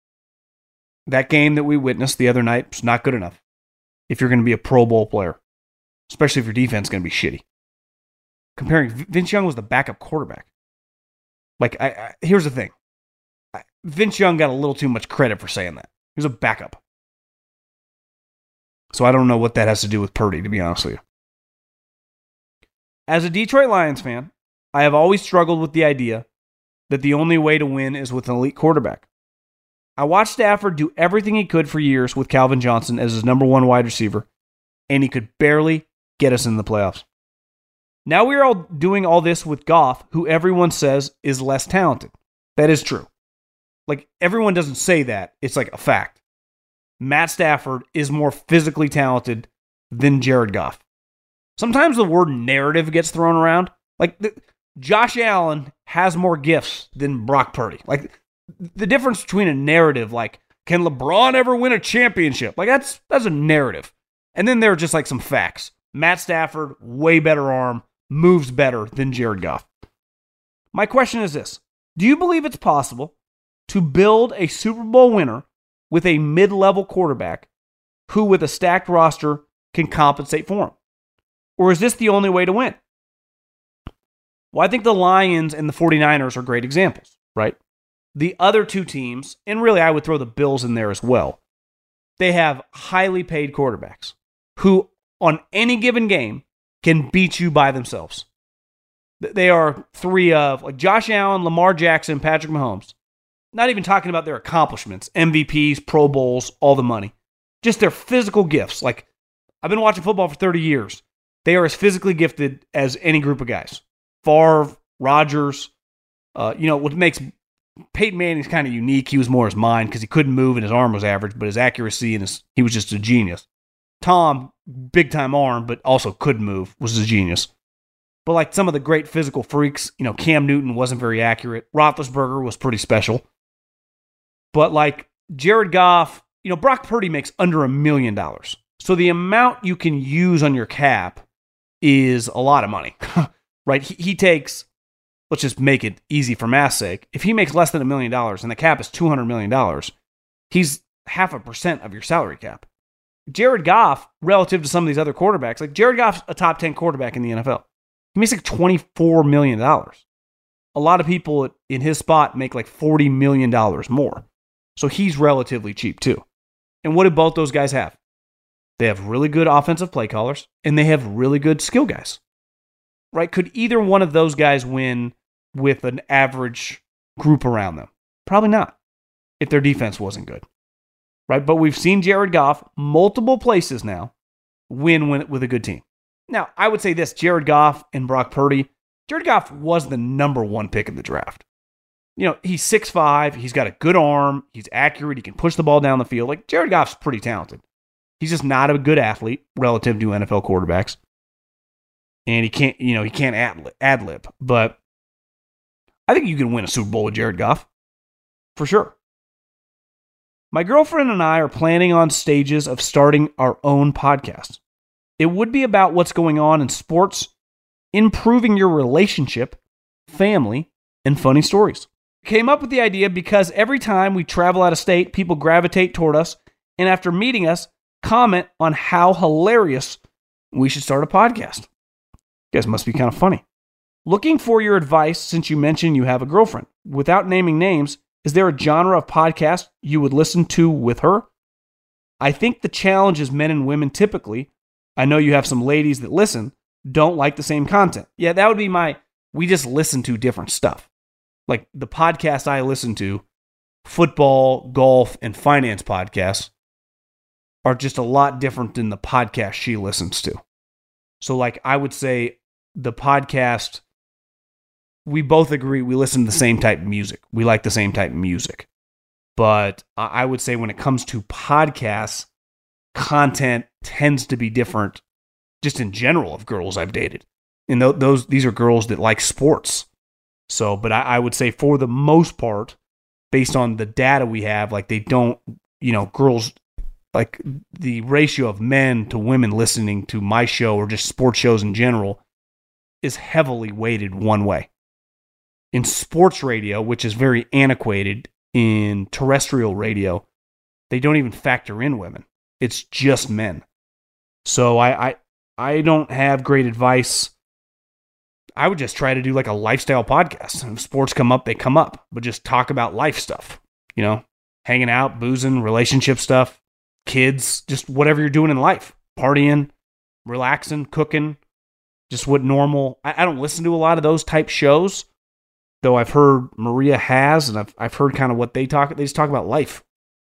That game that we witnessed the other night was not good enough if you're going to be a Pro Bowl player, especially if your defense is going to be shitty. Comparing, Vince Young was the backup quarterback. Like, I, I, here's the thing. I, Vince Young got a little too much credit for saying that. He was a backup. So I don't know what that has to do with Purdy, to be honest with you. As a Detroit Lions fan, I have always struggled with the idea that the only way to win is with an elite quarterback. I watched Stafford do everything he could for years with Calvin Johnson as his number one wide receiver, and he could barely get us in the playoffs. Now we are all doing all this with Goff, who everyone says is less talented. That is true. Like, everyone doesn't say that. It's like a fact. Matt Stafford is more physically talented than Jared Goff. Sometimes the word narrative gets thrown around. Like, the, Josh Allen has more gifts than Brock Purdy. Like, the difference between a narrative, like, can LeBron ever win a championship? Like, that's that's a narrative. And then there are just like some facts. Matt Stafford, way better arm, moves better than Jared Goff. My question is this. Do you believe it's possible to build a Super Bowl winner with a mid-level quarterback who, with a stacked roster, can compensate for him? Or is this the only way to win? Well, I think the Lions and the 49ers are great examples, right? The other two teams, and really I would throw the Bills in there as well, they have highly paid quarterbacks who, on any given game, can beat you by themselves. They are three of, like Josh Allen, Lamar Jackson, Patrick Mahomes. Not even talking about their accomplishments, M V Ps, Pro Bowls, all the money. Just their physical gifts. Like, I've been watching football for thirty years. They are as physically gifted as any group of guys. Favre, Rodgers, uh, you know, what makes Peyton Manning's kind of unique. He was more his mind because he couldn't move and his arm was average, but his accuracy and his, he was just a genius. Tom, big time arm, but also couldn't move, was a genius. But like some of the great physical freaks, you know, Cam Newton wasn't very accurate. Roethlisberger was pretty special. But like Jared Goff, you know, Brock Purdy makes under a million dollars. So the amount you can use on your cap is a lot of money, right? He, he takes, let's just make it easy for math's sake. If he makes less than a million dollars and the cap is two hundred million dollars, he's half a percent of your salary cap. Jared Goff, relative to some of these other quarterbacks, like Jared Goff's a top ten quarterback in the N F L. He makes like twenty-four million dollars. A lot of people in his spot make like forty million dollars more. So he's relatively cheap too. And what do both those guys have? They have really good offensive play callers, and they have really good skill guys. Right? Could either one of those guys win with an average group around them? Probably not, if their defense wasn't good. Right? But we've seen Jared Goff multiple places now win with a good team. Now, I would say this, Jared Goff and Brock Purdy. Jared Goff was the number one pick in the draft. You know, he's six five, he's got a good arm, he's accurate, he can push the ball down the field. Like, Jared Goff's pretty talented. He's just not a good athlete relative to N F L quarterbacks. And he can't, you know, he can't ad lib. But I think you can win a Super Bowl with Jared Goff. For sure. My girlfriend and I are planning on stages of starting our own podcast. It would be about what's going on in sports, improving your relationship, family, and funny stories. Came up with the idea because every time we travel out of state, people gravitate toward us, and after meeting us, comment on how hilarious we should start a podcast. You guys must be kind of funny. Looking for your advice since you mentioned you have a girlfriend. Without naming names, is there a genre of podcast you would listen to with her? I think the challenge is men and women typically, I know you have some ladies that listen, don't like the same content. Yeah, that would be my, we just listen to different stuff. Like the podcast I listen to, football, golf, and finance podcasts, are just a lot different than the podcast she listens to. So like I would say the podcast, we both agree we listen to the same type of music. We like the same type of music. But I would say when it comes to podcasts, content tends to be different just in general of girls I've dated. And th- those these are girls that like sports. So, but I, I would say for the most part, based on the data we have, like they don't, you know, girls, like the ratio of men to women listening to my show or just sports shows in general is heavily weighted one way. In sports radio, which is very antiquated, in terrestrial radio, they don't even factor in women. It's just men. So I, I, I don't have great advice. I would just try to do like a lifestyle podcast. If sports come up, they come up, but just talk about life stuff, you know, hanging out, boozing, relationship stuff, kids, just whatever you're doing in life, partying, relaxing, cooking, just what normal. I, I don't listen to a lot of those type shows, though I've heard Maria has, and I've, I've heard kind of what they talk, they just talk about life.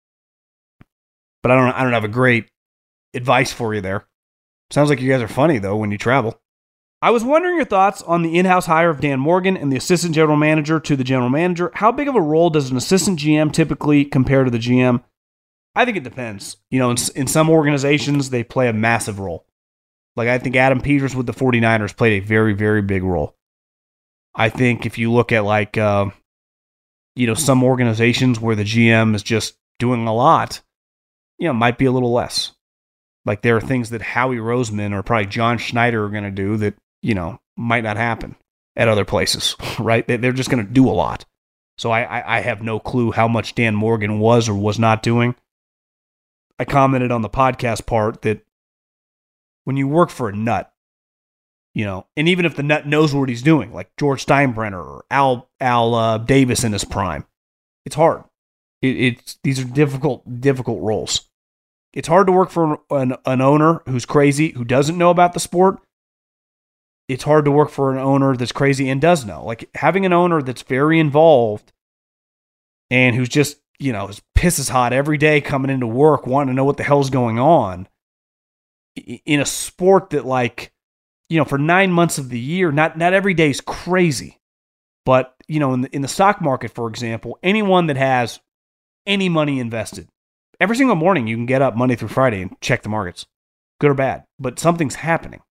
But I don't, I don't have a great advice for you there. Sounds like you guys are funny though when you travel. I was wondering your thoughts on the in-house hire of Dan Morgan and the assistant general manager to the general manager. How big of a role does an assistant G M typically compare to the G M? I think it depends. You know, in, in some organizations, they play a massive role. Like I think Adam Peters with the 49ers played a very, very big role. I think if you look at like, uh, you know, some organizations where the G M is just doing a lot, you know, might be a little less. Like there are things that Howie Roseman or probably John Schneider are going to do that, you know, might not happen at other places, right? They're just going to do a lot. So I, I have no clue how much Dan Morgan was or was not doing. I commented on the podcast part that when you work for a nut, you know, and even if the nut knows what he's doing, like George Steinbrenner or Al Al uh, Davis in his prime, it's hard. It, it's these are difficult, difficult roles. It's hard to work for an, an owner who's crazy, who doesn't know about the sport. It's hard to work for an owner that's crazy and does know. Like having an owner that's very involved and who's just, you know, is pisses hot every day coming into work, wanting to know what the hell's going on in a sport that, like, you know, for nine months of the year, not not every day is crazy. But, you know, in the, in the stock market, for example, anyone that has any money invested, every single morning you can get up Monday through Friday and check the markets, good or bad, but something's happening.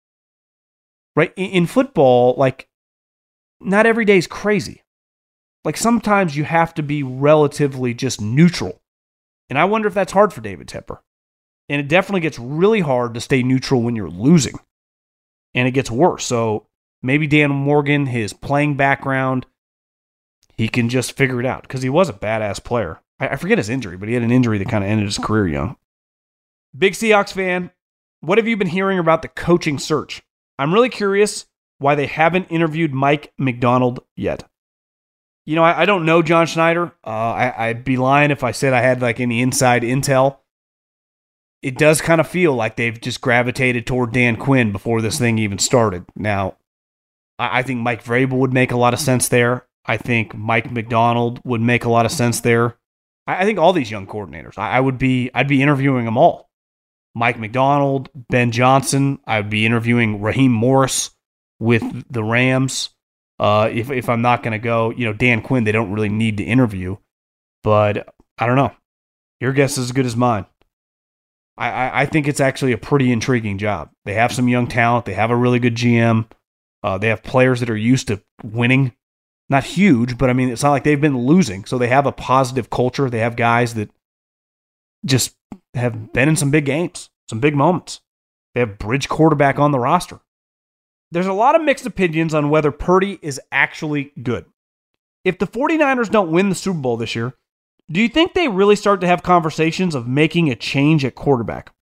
Right? In, in football, like, not every day is crazy. Like, sometimes you have to be relatively just neutral. And I wonder if that's hard for David Tepper. And it definitely gets really hard to stay neutral when you're losing. And it gets worse. So maybe Dan Morgan, his playing background, he can just figure it out. Because he was a badass player. I, I forget his injury, but he had an injury that kind of ended his career young. Big Seahawks fan, what have you been hearing about the coaching search? I'm really curious why they haven't interviewed Mike Macdonald yet. You know, I, I don't know John Schneider. Uh, I, I'd be lying if I said I had like any inside intel. It does kind of feel like they've just gravitated toward Dan Quinn before this thing even started. Now, I, I think Mike Vrabel would make a lot of sense there. I think Mike Macdonald would make a lot of sense there. I, I think all these young coordinators, I, I would be, I'd be interviewing them all. Mike Macdonald, Ben Johnson. I would be interviewing Raheem Morris with the Rams. Uh, if if I'm not going to go, you know, Dan Quinn, they don't really need to interview. But I don't know. Your guess is as good as mine. I, I, I think it's actually a pretty intriguing job. They have some young talent. They have a really good G M. Uh, they have players that are used to winning. Not huge, but I mean, it's not like they've been losing. So they have a positive culture. They have guys that just have been in some big games, some big moments. They have bridge quarterback on the roster. There's a lot of mixed opinions on whether Purdy is actually good. If the 49ers don't win the Super Bowl this year, do you think they really start to have conversations of making a change at quarterback?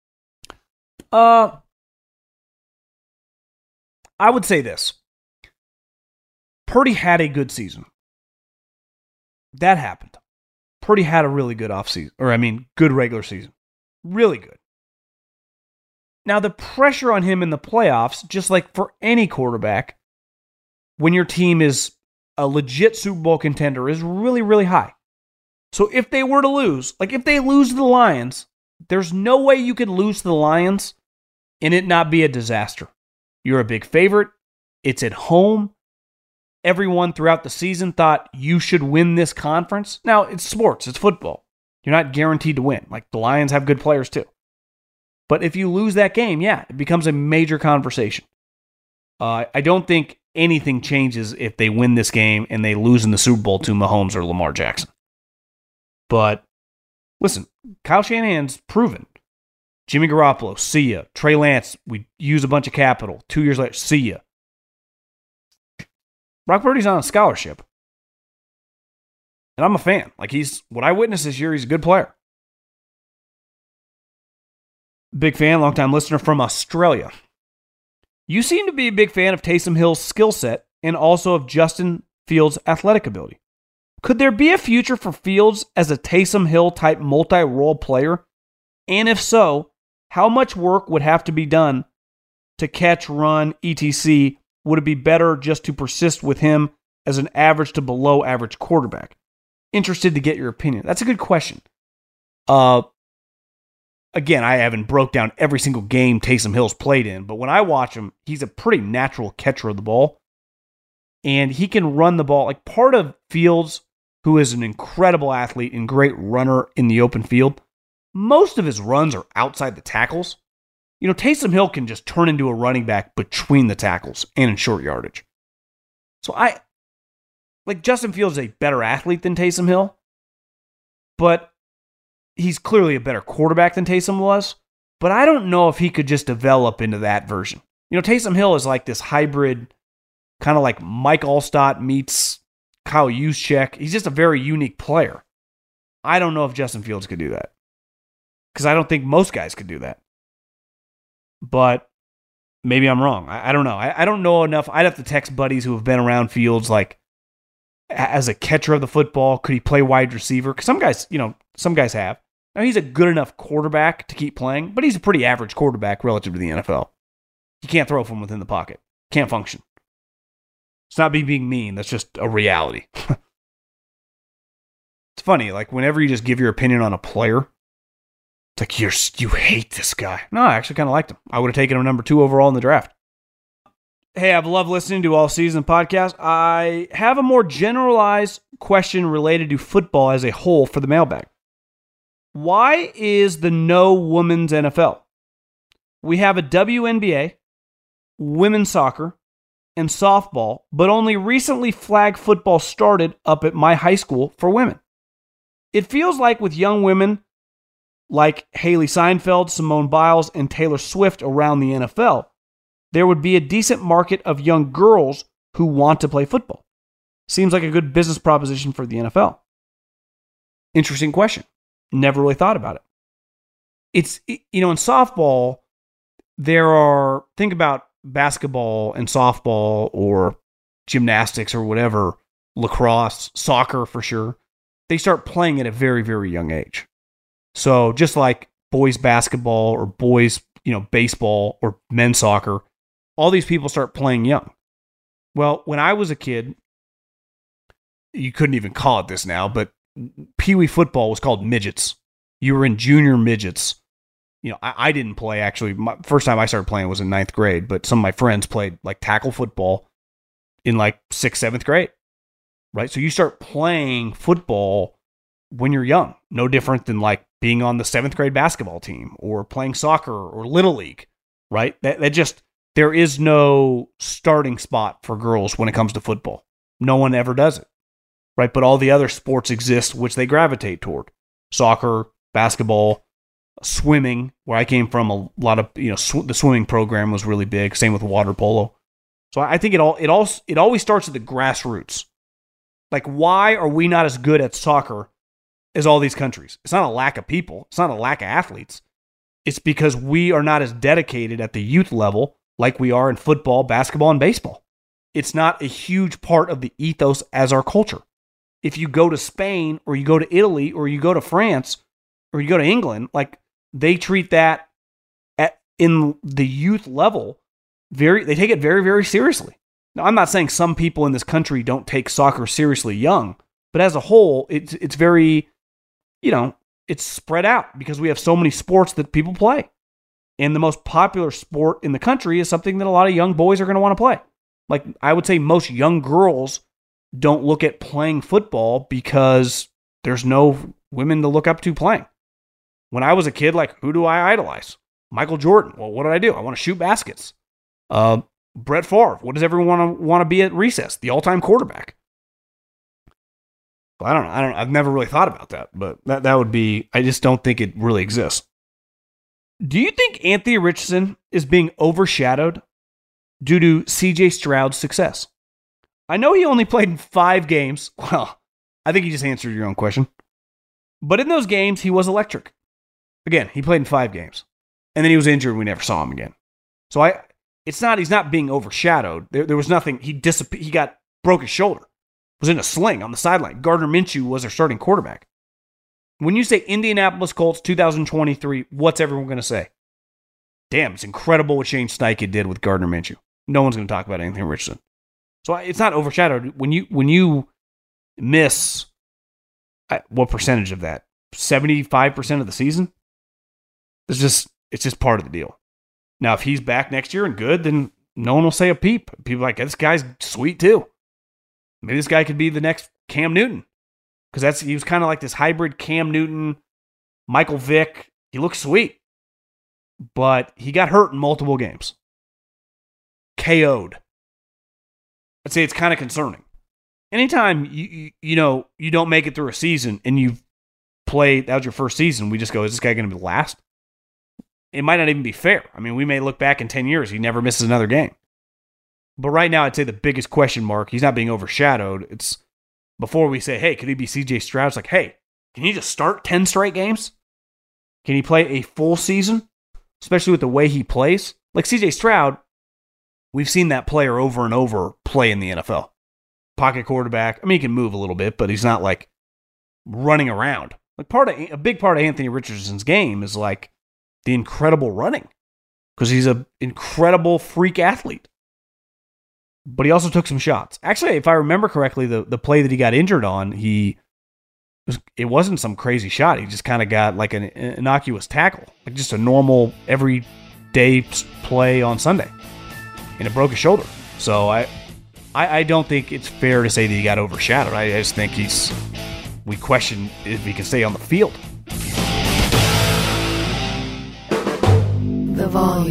Uh, I would say this. Purdy had a good season. That happened. Purdy had a really good offseason, or I mean, good regular season. Really good. Now, the pressure on him in the playoffs, just like for any quarterback, when your team is a legit Super Bowl contender, is really, really high. So if they were to lose, like if they lose to the Lions, there's no way you could lose to the Lions and it not be a disaster. You're a big favorite. It's at home. Everyone throughout the season thought you should win this conference. Now, it's sports. It's football. You're not guaranteed to win. Like the Lions have good players too. But if you lose that game, yeah, it becomes a major conversation. Uh, I don't think anything changes if they win this game and they lose in the Super Bowl to Mahomes or Lamar Jackson. But listen, Kyle Shanahan's proven. Jimmy Garoppolo, see ya. Trey Lance, we use a bunch of capital. Two years later, see ya. Brock Purdy's on a scholarship. And I'm a fan. Like he's, what I witnessed this year, he's a good player. Big fan, longtime listener from Australia. You seem to be a big fan of Taysom Hill's skill set and also of Justin Fields' athletic ability. Could there be a future for Fields as a Taysom Hill type multi-role player? And if so, how much work would have to be done to catch, run, et cetera? Would it be better just to persist with him as an average to below average quarterback? Interested to get your opinion. That's a good question. Uh, Again, I haven't broke down every single game Taysom Hill's played in, but when I watch him, he's a pretty natural catcher of the ball. And he can run the ball. Like part of Fields, who is an incredible athlete and great runner in the open field, most of his runs are outside the tackles. You know, Taysom Hill can just turn into a running back between the tackles and in short yardage. So I, like Justin Fields is a better athlete than Taysom Hill, but he's clearly a better quarterback than Taysom was, but I don't know if he could just develop into that version. You know, Taysom Hill is like this hybrid, kind of like Mike Allstott meets Kyle Juszczyk. He's just a very unique player. I don't know if Justin Fields could do that, because I don't think most guys could do that. But maybe I'm wrong. I, I don't know. I, I don't know enough. I'd have to text buddies who have been around Fields, like, as a catcher of the football, could he play wide receiver? Because some guys, you know, some guys have. Now, he's a good enough quarterback to keep playing, but he's a pretty average quarterback relative to the N F L. He can't throw from within the pocket. Can't function. It's not me being mean. That's just a reality. It's funny, like, whenever you just give your opinion on a player, it's like, you're, you hate this guy. No, I actually kind of liked him. I would have taken him number two overall in the draft. Hey, I've loved listening to All Season Podcast. I have a more generalized question related to football as a whole for the mailbag. Why is the no women's N F L? We have a W N B A, women's soccer, and softball, but only recently flag football started up at my high school for women. It feels like with young women like Haley Seinfeld, Simone Biles, and Taylor Swift around the N F L, there would be a decent market of young girls who want to play football. Seems like a good business proposition for the N F L. Interesting question. Never really thought about it. It's, you know, in softball, there are, think about basketball and softball or gymnastics or whatever, lacrosse, soccer for sure. They start playing at a very, very young age. So just like boys basketball or boys, you know, baseball or men's soccer, all these people start playing young. Well, when I was a kid, you couldn't even call it this now, but Pee Wee football was called midgets. You were in junior midgets. You know, I, I didn't play actually. My first time I started playing was in ninth grade, but some of my friends played like tackle football in like sixth, seventh grade. Right? So you start playing football when you're young. No different than like being on the seventh grade basketball team or playing soccer or Little League. Right? That, that just, there is no starting spot for girls when it comes to football. No one ever does it. Right? But all the other sports exist which they gravitate toward. Soccer, basketball, swimming, where I came from, a lot of, you know, sw- the swimming program was really big. Same with water polo. So I think it all, it all, it always starts at the grassroots. Like, why are we not as good at soccer as all these countries? It's not a lack of people. It's not a lack of athletes. It's because we are not as dedicated at the youth level like we are in football, basketball, and baseball. It's not a huge part of the ethos as our culture. If you go to Spain or you go to Italy or you go to France or you go to England, like, they treat that at in the youth level, very, they take it very, very seriously. Now, I'm not saying some people in this country don't take soccer seriously young, but as a whole, it's it's very, you know, it's spread out because we have so many sports that people play. And the most popular sport in the country is something that a lot of young boys are going to want to play. Like, I would say most young girls don't look at playing football because there's no women to look up to playing. When I was a kid, like, who do I idolize? Michael Jordan. Well, what did I do? I want to shoot baskets. Uh, Brett Favre. What does everyone want to want to be at recess? The all-time quarterback. Well, I don't know. I don't. I've never really thought about that, but that that would be. I just don't think it really exists. Do you think Anthony Richardson is being overshadowed due to C J Stroud's success? I know he only played in five games. Well, I think you just answered your own question. But in those games, he was electric. Again, he played in five games, and then he was injured and we never saw him again. So I. It's not, he's not being overshadowed. There, there was nothing, he disappeared, he got, broke his shoulder, was in a sling on the sideline. Gardner Minshew was their starting quarterback. When you say Indianapolis Colts two thousand twenty-three, what's everyone going to say? Damn, it's incredible what Shane Steichen did with Gardner Minshew. No one's going to talk about Anthony Richardson. So it's not overshadowed. When you, when you miss, what percentage of that? seventy-five percent of the season? It's just, it's just part of the deal. Now, if he's back next year and good, then no one will say a peep. People are like, this guy's sweet too. Maybe this guy could be the next Cam Newton. Because that's he was kind of like this hybrid Cam Newton, Michael Vick. He looks sweet. But he got hurt in multiple games. K O'd. I'd say it's kind of concerning. Anytime, you, you, you know, you don't make it through a season and you've played, that was your first season, we just go, is this guy going to be the last? It might not even be fair. I mean, we may look back in ten years, he never misses another game. But right now, I'd say the biggest question mark, he's not being overshadowed. It's before we say, hey, could he be C J Stroud? It's like, hey, can he just start ten straight games? Can he play a full season? Especially with the way he plays. Like C J Stroud, we've seen that player over and over play in the N F L. Pocket quarterback. I mean, he can move a little bit, but he's not like running around. Like part of a big part of Anthony Richardson's game is like the incredible running, because he's an incredible freak athlete. But he also took some shots. Actually, if I remember correctly, the, the play that he got injured on, he was, it wasn't some crazy shot. He just kind of got like an innocuous tackle, like just a normal everyday play on Sunday, and it broke his shoulder. So I, I, I don't think it's fair to say that he got overshadowed. I, I just think he's. We question if he can stay on the field. The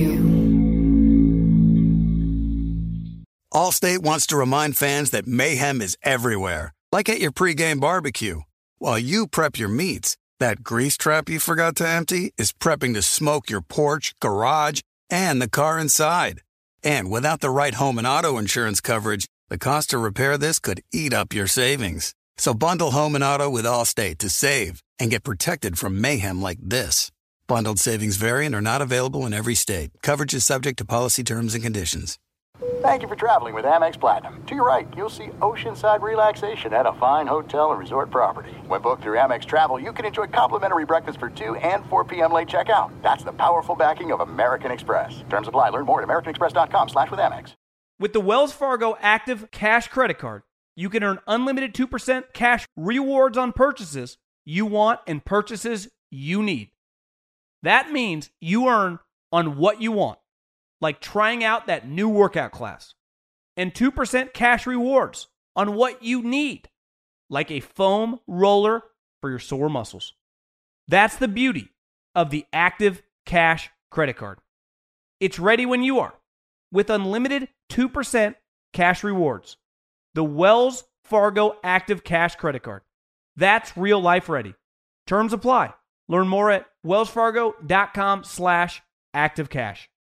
volume. Allstate wants to remind fans that mayhem is everywhere, like at your pregame barbecue. While you prep your meats, That grease trap you forgot to empty is prepping to smoke your porch, garage, and the car inside. And without the right home and auto insurance coverage, the cost to repair this could eat up your savings. So bundle home and auto with Allstate to save and get protected from mayhem like this. Bundled savings vary and are not available in every state. Coverage is subject to policy terms and conditions. Thank you for traveling with Amex Platinum. To your right, you'll see oceanside relaxation at a fine hotel and resort property. When booked through Amex Travel, you can enjoy complimentary breakfast for two and four p.m. late checkout. That's the powerful backing of American Express. Terms apply. Learn more at americanexpress.com slash with Amex. With the Wells Fargo Active Cash Credit Card, you can earn unlimited two percent cash rewards on purchases you want and purchases you need. That means you earn on what you want, like trying out that new workout class, and two percent cash rewards on what you need, like a foam roller for your sore muscles. That's the beauty of the Active Cash Credit Card. It's ready when you are, with unlimited two percent cash rewards. The Wells Fargo Active Cash Credit Card. That's real life ready. Terms apply. Learn more at wellsfargo.com slash active cash.